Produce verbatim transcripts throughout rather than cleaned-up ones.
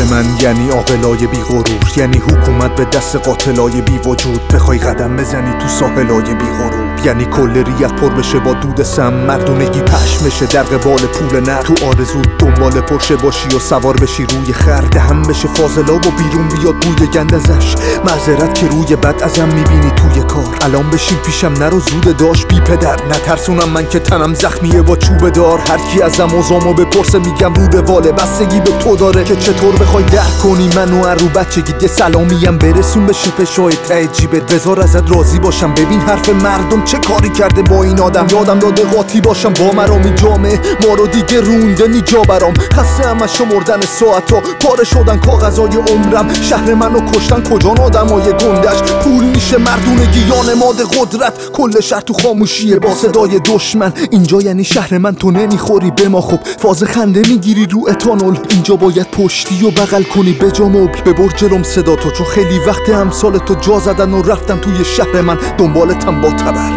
من یعنی عاقلای بی غرور، یعنی حکومت به دست قاتلای بی وجود. بخوای قدم بزنی تو ساحلای بی غرور، یعنی کل ریت پر بشه با دود سم. مردونگی پشم بشه در قبال پول نه، تو آرزو دنبال پرشه باشی و سوار بشی روی خر. دهم بشه فاضلا و بیرون بیاد بوی گند ازش. معذرت که روی بد ازم میبینی توی کار. الان بشین پیشم نرو زود داشت بی پدر. نترسونم من که تنم زخمیه با چوب دار. هر کی ازم اوزامو بپرسه میگم رو به واله. بستگی به تو داره که چطور بخوای درک کنی منو. رو بچگی یه سلامیم برسون به شپشای ته جیبت. بذار ازت راضی باشم ببین حرف مردم چه کاری کرده با این آدم. یادم داده قاطی باشم با مرامی جامعه ما رو دیگه رونده نیجا برام. خسته هم از شمردن ساعتا، پاره شدن کاغذای عمرم. شهر منو کشتن کجان آدمای گندش. پول میشه مردونگی یا نماد قدرت. کل شهر تو خاموشیه با صدای دشمن. اینجا یعنی شهر من، تو نمیخوری به ما خوب. فاز خنده میگیری رو اتانول. اینجا باید پشتی و بغل کنی به جا مبل. ببر جلوم صدا تو، چون خیلی وقت امثال تو جا زدن و رفتن توی شهر من. دنبالتم با تبر،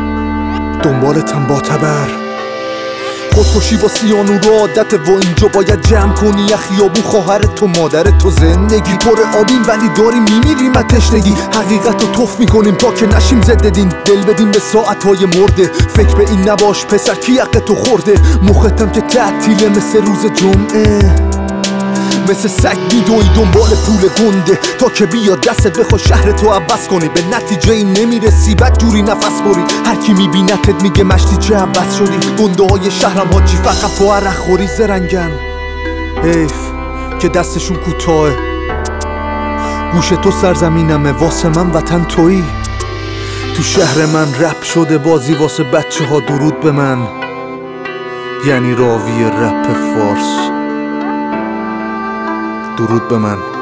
دنبالتم با تبر. خودکشی با سیانو رو عادت و اینجا باید جمع کنی. خیابون خواهرت تو مادرت تو زندگی پر آبیم ولی داریم میمیریم از تشنگی. حقیقت رو توف میکنیم تا که نشیم ضد دین. دل بدیم به ساعتهای مرده. فکر به این نباش پسر کی حق تو خورده. مختم که تعطیله مثل روز جمعه. مثل سگ میدوی دنبال پول گنده تا که بیاد دستت بخوای شهرتو عوض کنی. به نتیجه این نمیرسی بد جوری نفس بری. هر کی میبینتت میگه مشتی چه عوض شدی. گنده های شهرم حاجی فقط با عرق خوری زرنگن. حیف که دستشون کوتاه. گوش تو سرزمینمه واسه من وطن تویی. تو شهر من رپ شده بازی واسه بچه ها. درود به من یعنی راوی رپ فارس. درود به من.